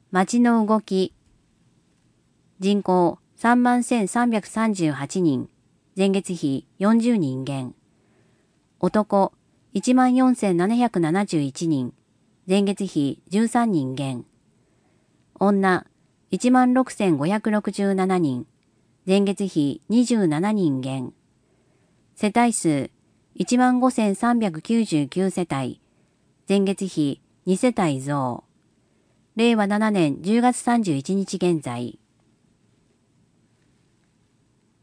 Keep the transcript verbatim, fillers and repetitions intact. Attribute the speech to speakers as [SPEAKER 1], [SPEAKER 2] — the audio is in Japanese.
[SPEAKER 1] 町の動き。人口さんまんせんさんびゃくさんじゅうはちにん。前月比よんじゅうにん減。男いちまんよんせんななひゃくななじゅういちにん。前月比じゅうさんにん減。女いちまんろくせんごひゃくろくじゅうななにん。前月比にじゅうななにん減。世帯数いちまんごせんさんびゃくきゅうじゅうきゅう世帯。前月比に世帯増。れいわななねんじゅうがつさんじゅういちにち現在。